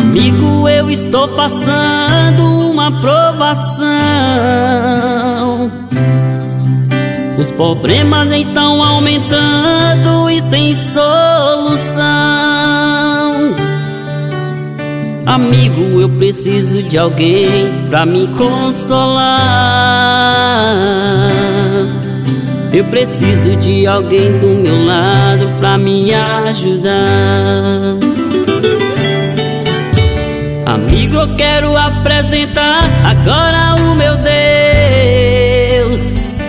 Amigo, eu estou passando uma provação. Os problemas estão aumentando e sem solução. Amigo, eu preciso de alguém pra me consolar. Eu preciso de alguém do meu lado pra me ajudar. Amigo, eu quero apresentar agora o meu Deus.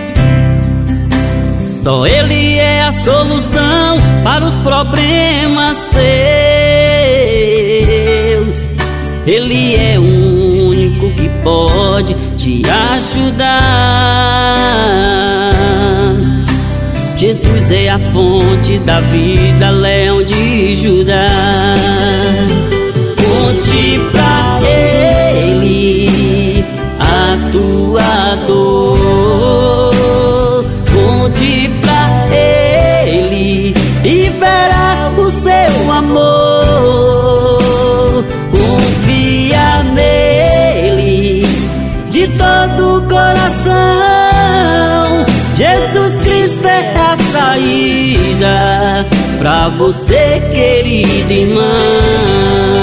Só Ele é a solução para os problemas seus. Ele é o único que pode te ajudar. Jesus é a fonte da vida, leão de Judá. Conte pra Ele a tua dor. Conte pra Ele e verá o seu amor. Confia nele de todo o coração. Jesus Cristo é a saída pra você, querido irmão.